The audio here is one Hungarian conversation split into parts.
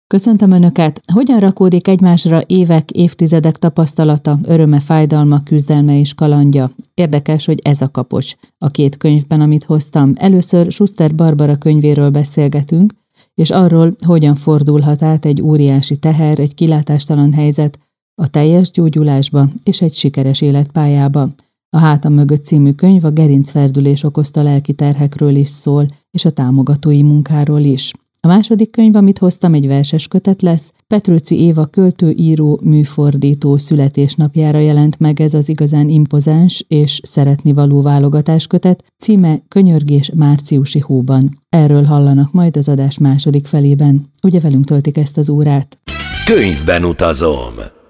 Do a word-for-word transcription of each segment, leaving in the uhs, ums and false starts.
Köszöntöm Önöket! Hogyan rakódik egymásra évek, évtizedek tapasztalata, öröme, fájdalma, küzdelme és kalandja? Érdekes, hogy ez a kapos. A két könyvben, amit hoztam, először Schuster Barbara könyvéről beszélgetünk, és arról, hogyan fordulhat át egy óriási teher, egy kilátástalan helyzet a teljes gyógyulásba és egy sikeres életpályába. A Hátam mögött című könyv a gerincferdülés okozta lelki terhekről is szól, és a támogatói munkáról is. A második könyv, amit hoztam, egy verses kötet lesz. Petőci Éva költő, író, műfordító születésnapjára jelent meg ez az igazán impozáns és szeretnivaló válogatáskötet, címe Könyörgés márciusi hóban. Erről hallanak majd az adás második felében. Ugye velünk töltik ezt az órát? Könyvben utazom!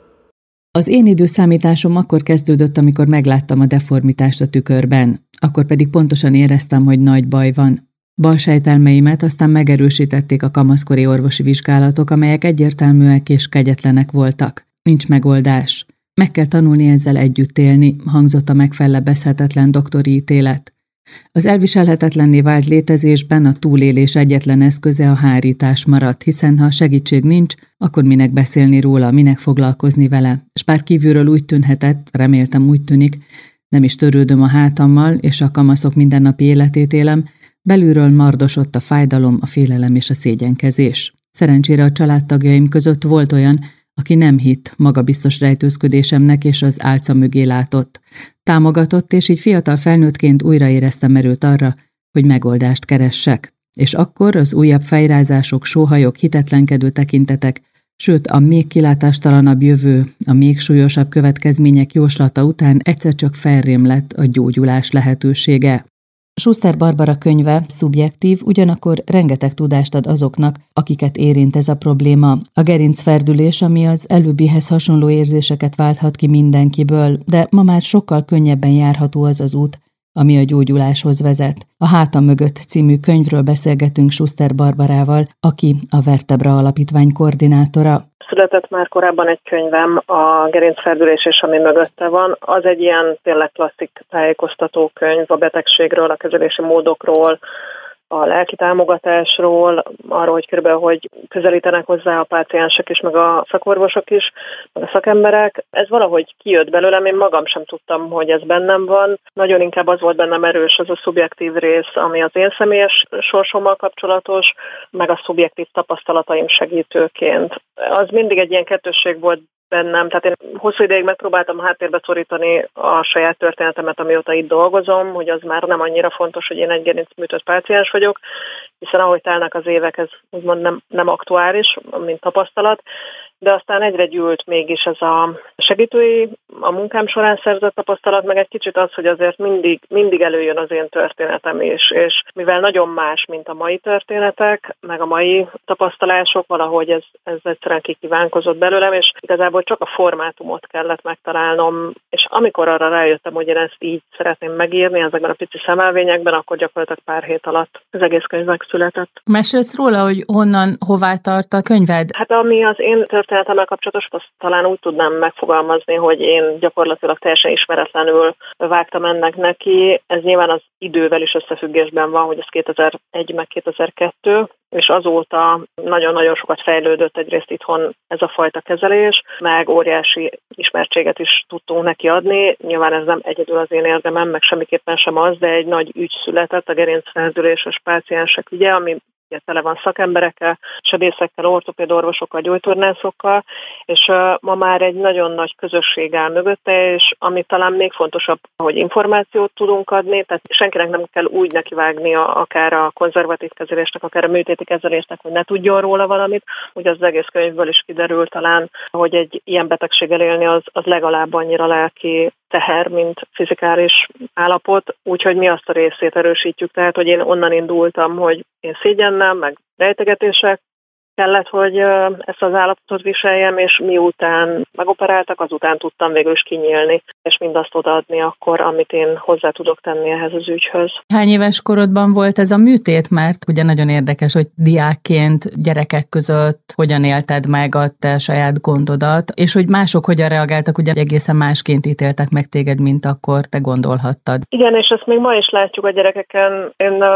Az én időszámításom akkor kezdődött, amikor megláttam a deformitást a tükörben. Akkor pedig pontosan éreztem, hogy nagy baj van. Balsejtelmeimet aztán megerősítették a kamaszkori orvosi vizsgálatok, amelyek egyértelműek és kegyetlenek voltak. Nincs megoldás. Meg kell tanulni ezzel együtt élni, hangzott a megfellebbezhetetlen doktori ítélet. Az elviselhetetlenné vált létezésben a túlélés egyetlen eszköze a hárítás maradt, hiszen ha segítség nincs, akkor minek beszélni róla, minek foglalkozni vele. S bár kívülről úgy tűnhetett, reméltem úgy tűnik, nem is törődöm a hátammal, és a kamaszok mindennapi életét élem, belülről mardosott a fájdalom, a félelem és a szégyenkezés. Szerencsére a családtagjaim között volt olyan, aki nem hitt magabiztos rejtőzködésemnek és az álca mögé látott. Támogatott, és így fiatal felnőttként újra éreztem erőt arra, hogy megoldást keressek. És akkor az újabb fejrázások, sóhajok, hitetlenkedő tekintetek, sőt a még kilátástalanabb jövő, a még súlyosabb következmények jóslata után egyszer csak felrém lett a gyógyulás lehetősége. Schuster Barbara könyve szubjektív, ugyanakkor rengeteg tudást ad azoknak, akiket érint ez a probléma. A gerincferdülés, ami az előbbihez hasonló érzéseket válthat ki mindenkiből, de ma már sokkal könnyebben járható az az út, ami a gyógyuláshoz vezet. A Hátam mögött című könyvről beszélgetünk Schuster Barbarával, aki a Vertebra Alapítvány koordinátora. Született már korábban egy könyvem, a Gerincferdülés és ami mögötte van. Az egy ilyen tényleg klasszik tájékoztató könyv a betegségről, a kezelési módokról, a lelki támogatásról, arról, hogy körülbelül hogy közelítenek hozzá a páciensek is, meg a szakorvosok is, meg a szakemberek. Ez valahogy kijött belőlem, én magam sem tudtam, hogy ez bennem van. Nagyon inkább az volt bennem erős az a szubjektív rész, ami az én személyes sorsommal kapcsolatos, meg a szubjektív tapasztalataim segítőként. Az mindig egy ilyen kettősség volt bennem, tehát én hosszú ideig megpróbáltam háttérbe szorítani a saját történetemet, amióta itt dolgozom, hogy az már nem annyira fontos, hogy én egy gerincműtött páciens vagyok, hiszen ahogy telnek az évek, ez úgymond nem, nem aktuális, mint tapasztalat, de aztán egyre gyűlt mégis ez a segítői, a munkám során szerzett tapasztalat, meg egy kicsit az, hogy azért mindig, mindig előjön az én történetem is, és mivel nagyon más, mint a mai történetek, meg a mai tapasztalások, valahogy ez, ez egyszerűen kikívánkozott belőlem, és igazából csak a formátumot kellett megtalálnom, és amikor arra rájöttem, hogy én ezt így szeretném megírni ezekben a pici szemelvényekben, akkor gyakorlatilag pár hét alatt az egész könyv megszületett. Mesélsz róla, hogy honnan, hová tart a könyved? Hát ami az én történetemmel kapcsolatos, azt talán úgy tudnám megfogalmazni, hogy én gyakorlatilag teljesen ismeretlenül vágtam ennek neki. Ez nyilván az idővel is összefüggésben van, hogy ez kétezer-egy meg kétezer-kettő, és azóta nagyon-nagyon sokat fejlődött egyrészt itthon ez a fajta kezelés, meg óriási ismertséget is tudtunk neki adni. Nyilván ez nem egyedül az én érdemem, meg semmiképpen sem az, de egy nagy ügy született, a gerincferdüléses páciensek ügye, ami ugye tele van szakemberekkel, sebészekkel, ortopédorvosokkal, gyógytornászokkal, és uh, ma már egy nagyon nagy közösség áll mögötte, és ami talán még fontosabb, hogy információt tudunk adni, tehát senkinek nem kell úgy nekivágnia akár a konzervatív kezelésnek, akár a műtéti kezelésnek, hogy ne tudjon róla valamit. Ugye az egész könyvből is kiderül talán, hogy egy ilyen betegséggel élni az, az legalább annyira lelki teher, mint fizikális állapot, úgyhogy mi azt a részét erősítjük, tehát hogy én onnan indultam, hogy én szégyennel, meg rejtegetések kellett, hogy ezt az állapotot viseljem, és miután megoperáltak, azután tudtam végül is kinyílni, és mindazt odaadni akkor, amit én hozzá tudok tenni ehhez az ügyhöz. Hány éves korodban volt ez a műtét? Mert ugye nagyon érdekes, hogy diákként, gyerekek között hogyan élted meg a te saját gondodat, és hogy mások hogyan reagáltak, ugye egészen másként ítéltek meg téged, mint akkor te gondolhattad. Igen, és ezt még ma is látjuk a gyerekeken. Én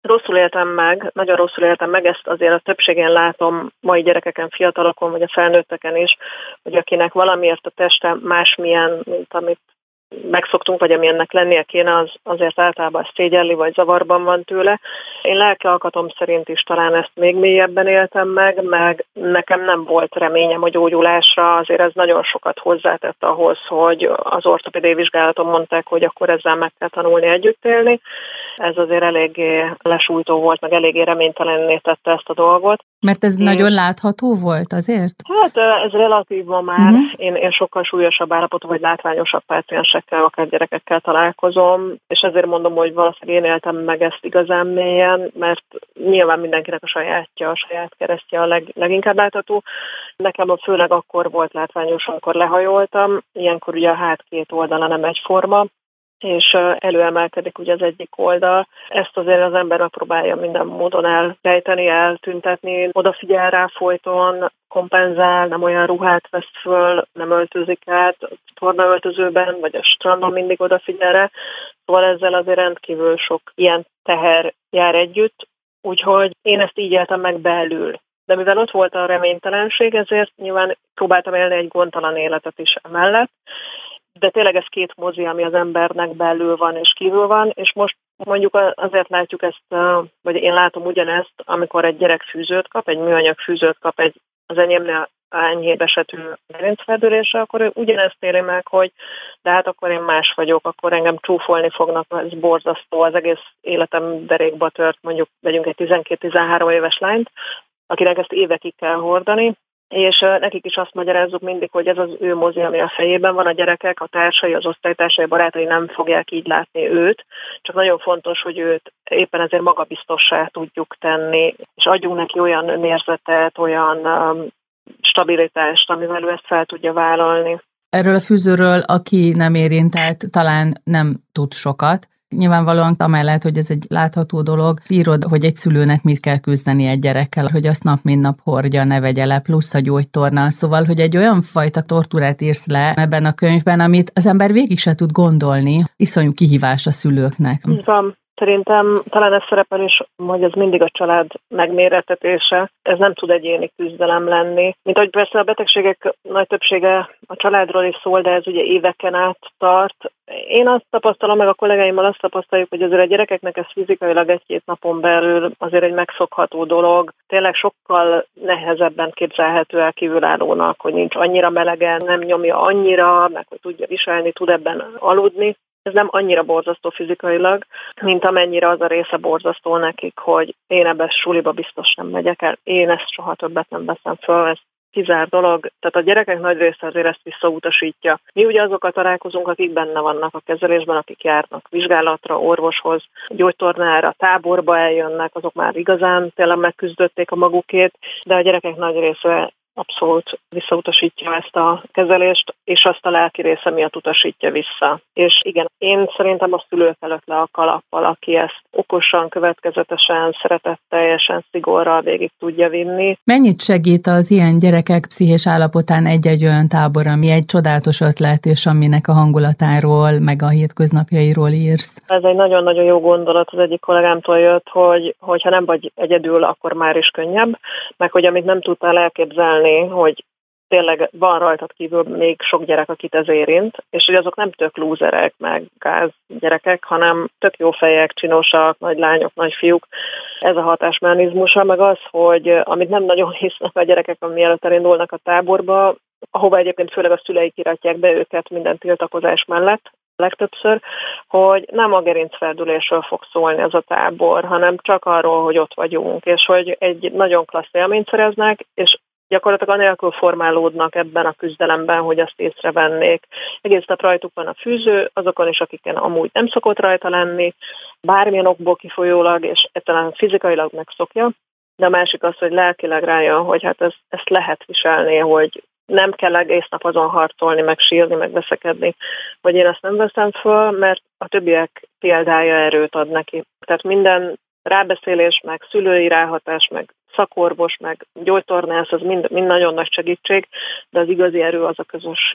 rosszul éltem meg, nagyon rosszul éltem meg, ezt azért a többségén látom mai gyerekeken, fiatalokon, vagy a felnőtteken is, hogy akinek valamiért a teste másmilyen, mint amit megszoktunk, vagy ami ennek lennie kéne, az azért általában szégyelli, vagy zavarban van tőle. Én lelki alkatom szerint is talán ezt még mélyebben éltem meg, meg nekem nem volt reményem a gyógyulásra, azért ez nagyon sokat hozzátett ahhoz, hogy az ortopédiai vizsgálaton mondták, hogy akkor ezzel meg kell tanulni együtt élni. Ez azért eléggé lesújtó volt, meg eléggé reménytelenné tette ezt a dolgot. Mert ez én... nagyon látható volt azért? Hát ez relatív ma már. Uh-huh. Én, én sokkal súlyosabb állapotú, vagy látványosabb páciensekkel, akár gyerekekkel találkozom, és ezért mondom, hogy valószínűleg én éltem meg ezt igazán mélyen, mert nyilván mindenkinek a sajátja, a saját keresztje a leg, leginkább látható. Nekem a főleg akkor volt látványos, amikor lehajoltam. Ilyenkor ugye a hát két oldala nem egyforma, és előemelkedik ugye az egyik oldal. Ezt azért az ember megpróbálja minden módon elrejteni, eltüntetni, odafigyel rá folyton, kompenzál, nem olyan ruhát vesz föl, nem öltözik át a tornaöltözőben, vagy a strandon mindig odafigyel rá. Szóval ezzel azért rendkívül sok ilyen teher jár együtt, úgyhogy én ezt így éltem meg belül. De mivel ott volt a reménytelenség, ezért nyilván próbáltam élni egy gondtalan életet is emellett. De tényleg ez két mozi, ami az embernek belül van és kívül van, és most mondjuk azért látjuk ezt, vagy én látom ugyanezt, amikor egy gyerek fűzőt kap, egy műanyag fűzőt kap egy az enyémnél enyhébb esetű gerincfeldülésre, akkor ő ugyanezt éli meg, hogy de hát akkor én más vagyok, akkor engem csúfolni fognak, ez borzasztó, az egész életem derékba tört, mondjuk vegyünk egy tizenkét-tizenhárom éves lányt, akinek ezt évekig kell hordani, és nekik is azt magyarázzuk mindig, hogy ez az ő mozi, ami a fejében van, a gyerekek, a társai, az osztálytársai, barátai nem fogják így látni őt, csak nagyon fontos, hogy őt éppen ezért magabiztossá tudjuk tenni, és adjunk neki olyan önérzetet, olyan um, stabilitást, amivel ő ezt fel tudja vállalni. Erről a fűzőről, aki nem érintett, talán nem tud sokat. Nyilvánvalóan amellett, hogy ez egy látható dolog, írod, hogy egy szülőnek mit kell küzdeni egy gyerekkel, hogy azt nap mint nap hordja, ne vegye le, plusz a gyógytorna. Szóval, hogy egy olyan fajta tortúrát írsz le ebben a könyvben, amit az ember végig se tud gondolni. Iszonyú kihívás a szülőknek. Van. Szerintem talán ez szerepel is, hogy ez mindig a család megmérettetése. Ez nem tud egyéni küzdelem lenni. Mint ahogy persze a betegségek nagy többsége a családról is szól, de ez ugye éveken át tart. Én azt tapasztalom, meg a kollégáimmal azt tapasztaljuk, hogy azért a gyerekeknek ez fizikailag egy-két napon belül azért egy megszokható dolog. Tényleg sokkal nehezebben képzelhető el kívülállónak, hogy nincs annyira melegen, nem nyomja annyira, meg hogy tudja viselni, tud ebben aludni. Ez nem annyira borzasztó fizikailag, mint amennyire az a része borzasztó nekik, hogy én ebbe suliba biztos nem megyek el, én ezt soha többet nem veszem föl, ez kizár dolog. Tehát a gyerekek nagy része azért ezt visszautasítja. Mi ugye azokkal találkozunk, akik benne vannak a kezelésben, akik járnak vizsgálatra, orvoshoz, gyógytornára, táborba eljönnek, azok már igazán tényleg megküzdötték a magukét, de a gyerekek nagy része abszolút visszautasítja ezt a kezelést, és azt a lelki része miatt utasítja vissza. És igen, én szerintem a szülők előtt le a kalappal, aki ezt okosan, következetesen, szeretetteljesen, szigorral végig tudja vinni. Mennyit segít az ilyen gyerekek pszichés állapotán egy-egy olyan tábor, ami egy csodálatos ötlet, és aminek a hangulatáról, meg a hétköznapjairól írsz? Ez egy nagyon-nagyon jó gondolat, az egyik kollégámtól jött, hogy hogyha nem vagy egyedül, akkor már is könnyebb, meg hogy amit nem tudtál elképzelni, hogy tényleg van rajtad kívül még sok gyerek, akit ez érint, és hogy azok nem tök lúzerek, meg gáz gyerekek, hanem tök jó fejek, csinosak, nagy lányok, nagy fiúk. Ez a hatásmechanizmusa, meg az, hogy amit nem nagyon hisznek a gyerekek, mielőtt elindulnak a táborba, ahova egyébként főleg a szüleik iratják be őket minden tiltakozás mellett, legtöbbször, hogy nem a gerincfeldülésről fog szólni ez a tábor, hanem csak arról, hogy ott vagyunk, és hogy egy nagyon klassz élményt szereznek, és gyakorlatilag anélkül formálódnak ebben a küzdelemben, hogy azt észrevennék. Egész nap rajtuk van a fűző, azokon is, akiken amúgy nem szokott rajta lenni, bármilyen okból kifolyólag, és egyáltalán fizikailag megszokja, de a másik az, hogy lelkileg rájön, hogy hát ez, ezt lehet viselni, hogy nem kell egész nap azon harcolni, meg sírni, meg veszekedni, hogy én ezt nem veszem föl, mert a többiek példája erőt ad neki. Tehát minden rábeszélés, meg szülői ráhatás, meg szakorvos, meg gyógytornász, az mind, mind nagyon nagy segítség, de az igazi erő az a közösség.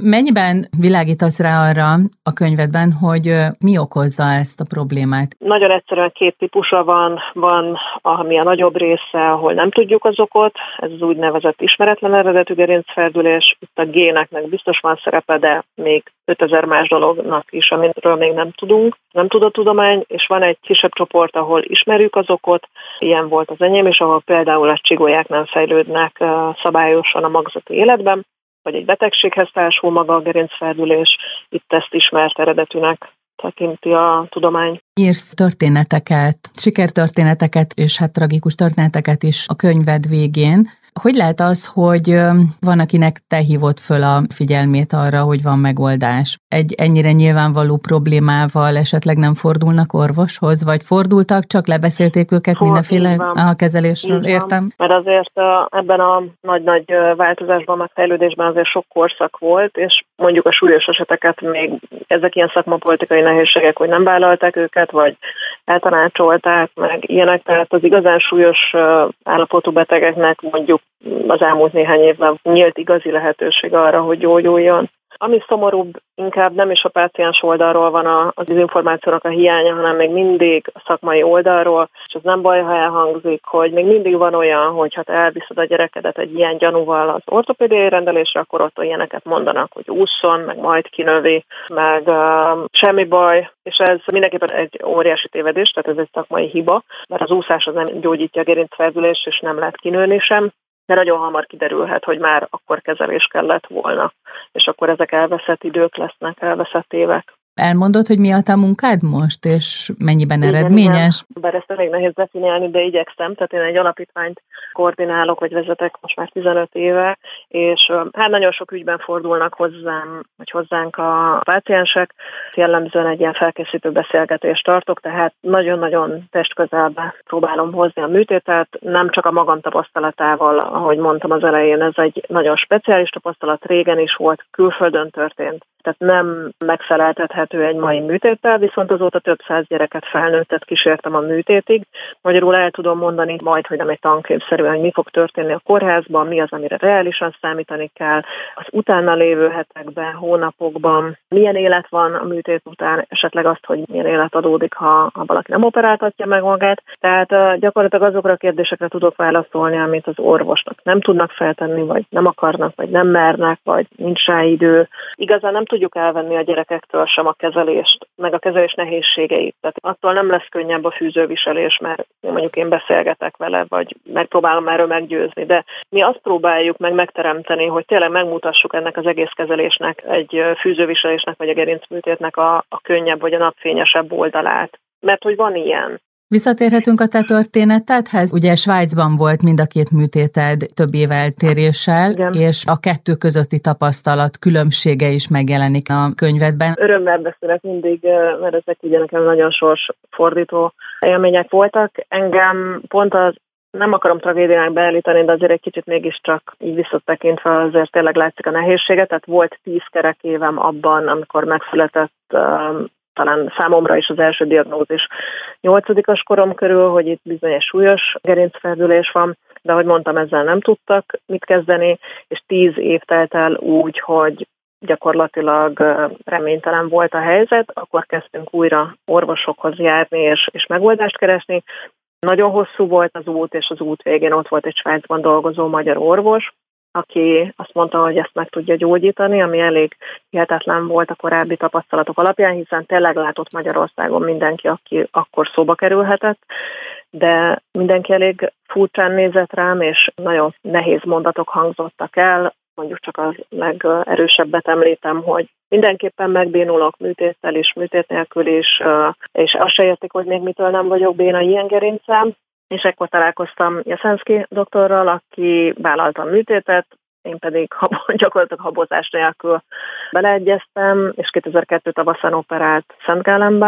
Mennyiben világítasz rá arra a könyvedben, hogy mi okozza ezt a problémát? Nagyon egyszerűen két típusa van. Van, ami a nagyobb része, ahol nem tudjuk az okot, ez az úgynevezett ismeretlen eredetű gerincfeldülés. Itt a géneknek biztos van szerepe, de még ötezer más dolognak is, amiről még nem tudunk, nem tud a tudomány, és van egy kisebb csoport, ahol ismerjük az okot, ilyen volt az enyém, és ahol például a csigolyák nem fejlődnek szabályosan a magzati életben, vagy egy betegséghez társul maga a gerincfeldülés, itt ezt ismert eredetűnek tekinti a tudomány. Írsz történeteket, sikertörténeteket és hát tragikus történeteket is a könyved végén. Hogy lehet az, hogy van, akinek te hívod föl a figyelmét arra, hogy van megoldás? Egy ennyire nyilvánvaló problémával esetleg nem fordulnak orvoshoz, vagy fordultak, csak lebeszélték őket For, mindenféle a kezelésről, értem? Mert azért ebben a nagy-nagy változásban, meg fejlődésben azért sok korszak volt, és mondjuk a súlyos eseteket még ezek ilyen szakmapolitikai nehézségek, hogy nem vállalták őket, vagy eltanácsolták, meg ilyenek, tehát az igazán súlyos állapotú betegeknek mondjuk az elmúlt néhány évben nyílt igazi lehetőség arra, hogy gyógyuljon. Ami szomorúbb, inkább nem is a páciens oldalról van az információnak a hiánya, hanem még mindig a szakmai oldalról, és az nem baj, ha elhangzik, hogy még mindig van olyan, hogy ha te elviszed a gyerekedet egy ilyen gyanúval az ortopédiai rendelésre, akkor ott ilyeneket mondanak, hogy ússzon, meg majd kinövi, meg uh, semmi baj, és ez mindenképpen egy óriási tévedés, tehát ez egy szakmai hiba, mert az úszás az nem gyógyítja a gerincfeldülést, és nem lehet kinőni sem, de nagyon hamar kiderülhet, hogy már akkor kezelés kellett volna, és akkor ezek elveszett idők lesznek, elveszett évek. Elmondod, hogy mi a te munkád most, és mennyiben igen, eredményes? Igen. Bár ezt elég nehéz definiálni, de igyekszem. Tehát én egy alapítványt koordinálok, vagy vezetek most már tizenöt éve, és hát nagyon sok ügyben fordulnak hozzám, vagy hozzánk a páciensek. Jellemzően egy ilyen felkészítő beszélgetést tartok, tehát nagyon-nagyon testközelbe próbálom hozni a műtétet, nem csak a magam tapasztalatával, ahogy mondtam az elején, ez egy nagyon speciális tapasztalat, régen is volt, külföldön történt. Tehát nem megfeleltethető egy mai műtéttel, viszont azóta több száz gyereket, felnőttet kísértem a műtétig. Magyarul el tudom mondani majd, hogy nem egy tankönyvszerűen, hogy mi fog történni a kórházban, mi az, amire reálisan számítani kell, az utána lévő hetekben, hónapokban, milyen élet van a műtét után, esetleg azt, hogy milyen élet adódik, ha, ha valaki nem operáltatja meg magát. Tehát uh, gyakorlatilag azokra a kérdésekre tudok válaszolni, amit az orvosnak nem tudnak feltenni, vagy nem akarnak, vagy nem mernek, vagy nincs rá idő. Igazán nem tudjuk elvenni a gyerekektől sem a kezelést, meg a kezelés nehézségeit. Tehát attól nem lesz könnyebb a fűzőviselés, mert mondjuk én beszélgetek vele, vagy megpróbálom erről meggyőzni, de mi azt próbáljuk meg megteremteni, hogy tényleg megmutassuk ennek az egész kezelésnek, egy fűzőviselésnek, vagy a gerincműtétnek a, a könnyebb, vagy a napfényesebb oldalát. Mert hogy van ilyen. Visszatérhetünk a te történetedhez. Ugye Svájcban volt mind a két műtéted több év eltéréssel, igen, és a kettő közötti tapasztalat különbsége is megjelenik a könyvedben. Örömmel beszélek mindig, mert ezek ugye nekem nagyon sorsfordító élmények voltak. Engem pont az, nem akarom tragédiának beállítani, de azért egy kicsit mégiscsak így visszatekintve azért tényleg látszik a nehézséget. Tehát volt tíz kerek évem abban, amikor megszületett talán számomra is az első diagnózis nyolcadikos korom körül, hogy itt bizony egy súlyos gerincfeldülés van, de ahogy mondtam, ezzel nem tudtak mit kezdeni, és tíz év telt el úgy, hogy gyakorlatilag reménytelen volt a helyzet, akkor kezdtünk újra orvosokhoz járni és, és megoldást keresni. Nagyon hosszú volt az út, és az út végén ott volt egy Svájcban dolgozó magyar orvos, aki azt mondta, hogy ezt meg tudja gyógyítani, ami elég hihetetlen volt a korábbi tapasztalatok alapján, hiszen tényleg látott Magyarországon mindenki, aki akkor szóba kerülhetett, de mindenki elég furcsán nézett rám, és nagyon nehéz mondatok hangzottak el. Mondjuk csak az legerősebbet említem, hogy mindenképpen megbénulok műtéttel is, műtét nélkül is, és azt se értik, hogy még mitől nem vagyok béna ilyen gerincem. És ekkor találkoztam Jeszenszky doktorral, aki vállalta a műtétet, én pedig gyakorlatilag habozás nélkül beleegyeztem, és kétezer-kettő tavaszán operált Szentgálemben,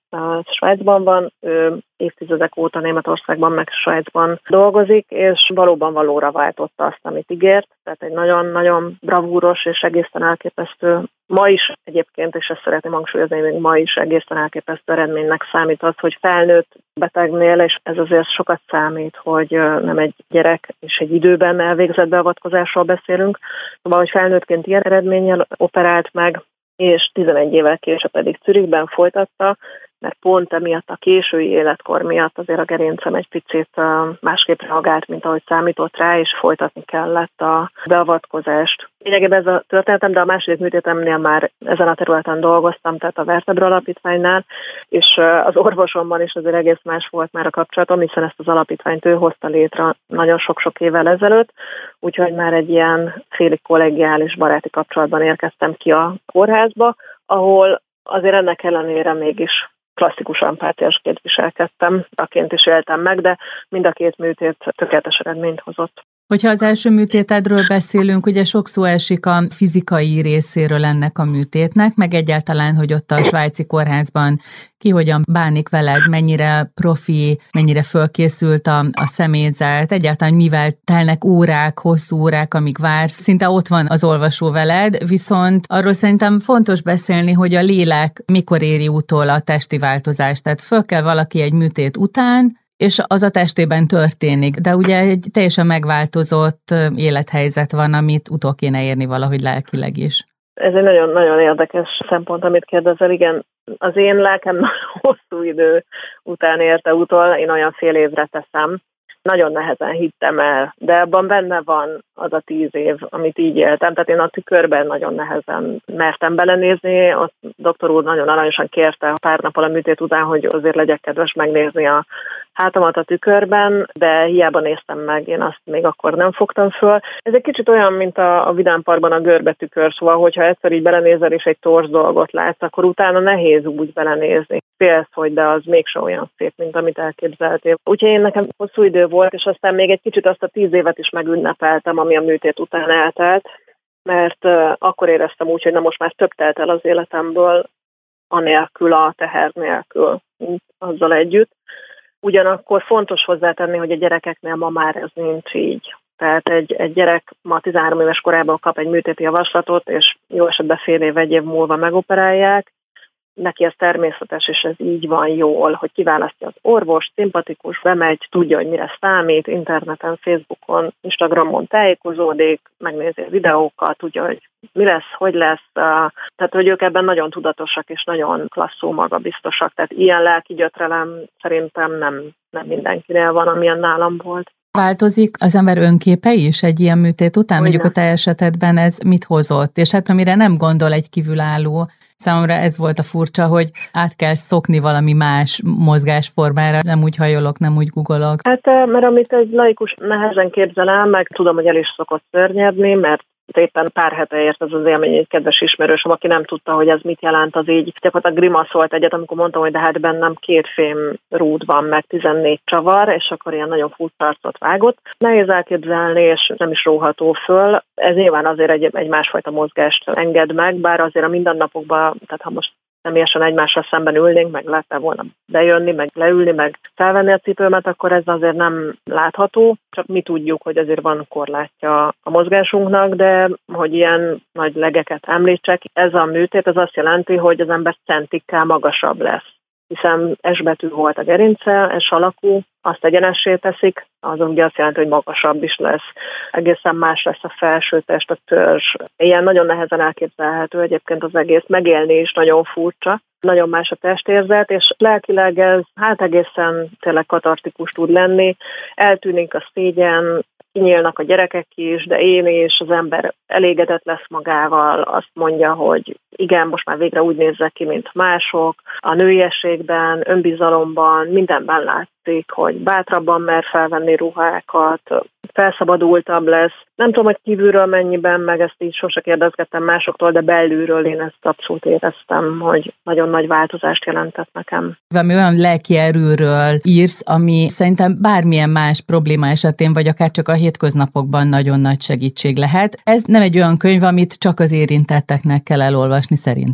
Svájcban van, ő évtizedek óta Németországban meg Svájcban dolgozik, és valóban valóra váltotta azt, amit ígért. Tehát egy nagyon-nagyon bravúros és egészen elképesztő, ma is egyébként, és ezt szeretném hangsúlyozni, még ma is egészen elképesztő eredménynek számít az, hogy felnőtt betegnél, és ez azért sokat számít, hogy nem egy gyerek és egy időben elvégzett beavatkozásról beszélünk, szóval, hogy felnőttként ilyen eredménnyel operált meg, és tizenegy évvel később pedig Zürichben folytatta, mert pont emiatt a késői életkor miatt azért a gerincem egy picit másképp reagált, mint ahogy számított rá, és folytatni kellett a beavatkozást. Lényegében ez a történetem, de a második műtétemnél már ezen a területen dolgoztam, tehát a Vertebra Alapítványnál, és az orvosomban is azért egész más volt már a kapcsolatom, hiszen ezt az alapítványt ő hozta létre nagyon sok-sok évvel ezelőtt, úgyhogy már egy ilyen félig kollegiális baráti kapcsolatban érkeztem ki a kórházba, ahol azért ennek ellenére mégis klasszikus empátiásként viselkedtem, aként is éltem meg, de mind a két műtét tökéletes eredményt hozott. Hogyha az első műtétedről beszélünk, ugye sok szó esik a fizikai részéről ennek a műtétnek, meg egyáltalán, hogy ott a svájci kórházban ki hogyan bánik veled, mennyire profi, mennyire fölkészült a, a személyzet, egyáltalán mivel telnek órák, hosszú órák, amíg vársz, szinte ott van az olvasó veled, viszont arról szerintem fontos beszélni, hogy a lélek mikor éri utol a testi változást, tehát föl kell valaki egy műtét után, és az a testében történik, de ugye egy teljesen megváltozott élethelyzet van, amit utol kéne érni valahogy lelkileg is. Ez egy nagyon-nagyon érdekes szempont, amit kérdezel. Igen, az én lelkem nagyon hosszú idő után érte utol, én olyan fél évre teszem. Nagyon nehezen hittem el, de abban benne van az a tíz év, amit így éltem. Tehát én a tükörben nagyon nehezen mertem belenézni. A doktor úr nagyon aranyosan kérte pár nappal a műtét után, hogy azért legyek kedves megnézni a hátamat a tükörben, de hiába néztem meg, én azt még akkor nem fogtam föl. Ez egy kicsit olyan, mint a, a Vidám Parkban a görbetükör, szóval, hogyha egyszer így belenézel és egy torz dolgot látsz, akkor utána nehéz úgy belenézni. Félsz, hogy de az mégsem olyan szép, mint amit elképzeltél. Úgyhogy én nekem hosszú idő volt, és aztán még egy kicsit azt a tíz évet is megünnepeltem, ami a műtét után eltelt, mert uh, akkor éreztem úgy, hogy na most már több telt el az életemből, anélkül, a teher nélkül, azzal együtt. Ugyanakkor fontos hozzátenni, hogy a gyerekeknél ma már ez nincs így. Tehát egy, egy gyerek ma tizenhárom éves korában kap egy műtéti javaslatot, és jó esetben fél év, egy év múlva megoperálják. Neki ez természetes, és ez így van jól, hogy kiválasztja az orvos, szimpatikus, bemegy, tudja, hogy mire számít, interneten, Facebookon, Instagramon tájékozódik, megnézi a videókat, tudja, hogy mi lesz, hogy lesz. Tehát, hogy ők ebben nagyon tudatosak és nagyon klasszul magabiztosak. Tehát ilyen lelki gyötrelem szerintem nem, nem mindenkinél van, amilyen nálam volt. Változik az ember önképe is egy ilyen műtét után? Mondjuk a te esetedben ez mit hozott? És hát amire nem gondol egy kívülálló, számomra ez volt a furcsa, hogy át kell szokni valami más mozgásformára, nem úgy hajolok, nem úgy googolok. Hát, mert amit egy laikus nehezen képzel el, meg tudom, hogy el is szokott szörnyedni, mert éppen pár hete ért ez az élmény egy kedves ismerősöm, aki nem tudta, hogy ez mit jelent, az így gyakorlatilag grimaszolt egyet, amikor mondtam, hogy de hát bennem két fém rúd van, meg tizennégy csavar, és akkor ilyen nagyon furcsa arcot vágott. Nehéz elképzelni, és nem is róható föl. Ez nyilván azért egy, egy másfajta mozgást enged meg, bár azért a mindennapokban, tehát ha most személyesen egymással szemben ülnénk, meg lehetne volna bejönni, meg leülni, meg felvenni a cipőmet, akkor ez azért nem látható. Csak mi tudjuk, hogy azért van korlátja a mozgásunknak, de hogy ilyen nagy legeket említsek, ez a műtét az azt jelenti, hogy az ember centikkel magasabb lesz. Hiszen S betű volt a gerince, S alakú, azt egyenessé teszik, az ugye azt jelenti, hogy magasabb is lesz. Egészen más lesz a felsőtest, a törzs. Ilyen nagyon nehezen elképzelhető egyébként az egész, megélni is nagyon furcsa. Nagyon más a testérzet, és lelkileg ez hát egészen tényleg katartikus tud lenni. Eltűnik a szégyen, kinyílnak a gyerekek is, de én is, az ember elégedett lesz magával, azt mondja, hogy igen, most már végre úgy nézzek ki, mint mások. A nőiességben, önbizalomban, mindenben látszik, hogy bátrabban mer felvenni ruhákat, felszabadultabb lesz. Nem tudom, hogy kívülről mennyiben, meg ezt így sose kérdezgettem másoktól, de belülről én ezt abszolút éreztem, hogy nagyon nagy változást jelentett nekem. Valami olyan lelki erőről írsz, ami szerintem bármilyen más probléma esetén, vagy akár csak a hétköznapokban nagyon nagy segítség lehet. Ez nem egy olyan könyv, amit csak az érintetteknek kell elolvasni szerintem.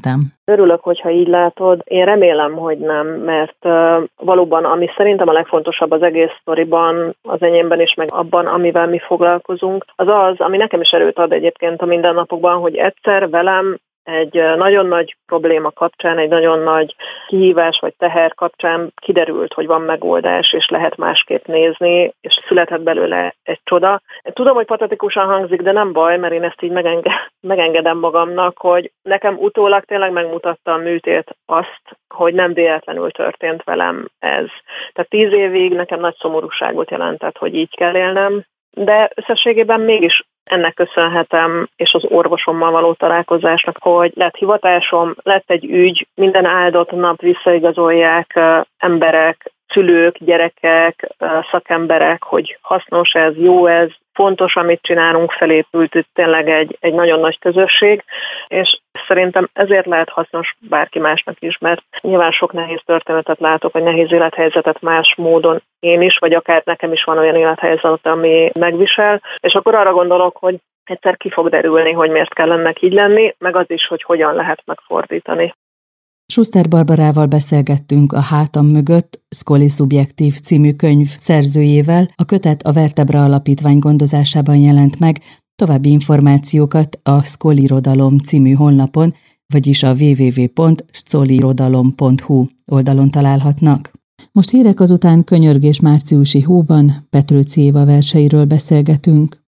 Örülök, hogyha így látod. Én remélem, hogy nem, mert uh, valóban, ami szerintem a legfontosabb az egész sztoriban, az enyémben is, meg abban, amivel mi foglalkozunk, az az, ami nekem is erőt ad egyébként a mindennapokban, hogy egyszer velem egy nagyon nagy probléma kapcsán, egy nagyon nagy kihívás vagy teher kapcsán kiderült, hogy van megoldás, és lehet másképp nézni, és született belőle egy csoda. Tudom, hogy patetikusan hangzik, de nem baj, mert én ezt így megenge- megengedem magamnak, hogy nekem utólag tényleg megmutatta a műtét azt, hogy nem véletlenül történt velem ez. Tehát tíz évig nekem nagy szomorúságot jelentett, hogy így kell élnem, de összességében mégis ennek köszönhetem, és az orvosommal való találkozásnak, hogy lett hivatásom, lett egy ügy, minden áldott nap visszaigazolják emberek, szülők, gyerekek, szakemberek, hogy hasznos ez, jó ez, fontos, amit csinálunk, felépült itt tényleg egy, egy nagyon nagy közösség, és szerintem ezért lehet hasznos bárki másnak is, mert nyilván sok nehéz történetet látok, vagy nehéz élethelyzetet más módon én is, vagy akár nekem is van olyan élethelyzet, ami megvisel, és akkor arra gondolok, hogy egyszer ki fog derülni, hogy miért kell ennek így lenni, meg az is, hogy hogyan lehet megfordítani. Schuster Barbarával beszélgettünk a Hátam mögött, Scully Szubjektív című könyv szerzőjével, a kötet a Vertebra Alapítvány gondozásában jelent meg, további információkat a Szkolirodalom című honlapon, vagyis a double-u double-u double-u pont szkolirodalom pont hu oldalon találhatnak. Most hírek azután könyörgés márciusi hóban Petőci Éva verseiről beszélgetünk.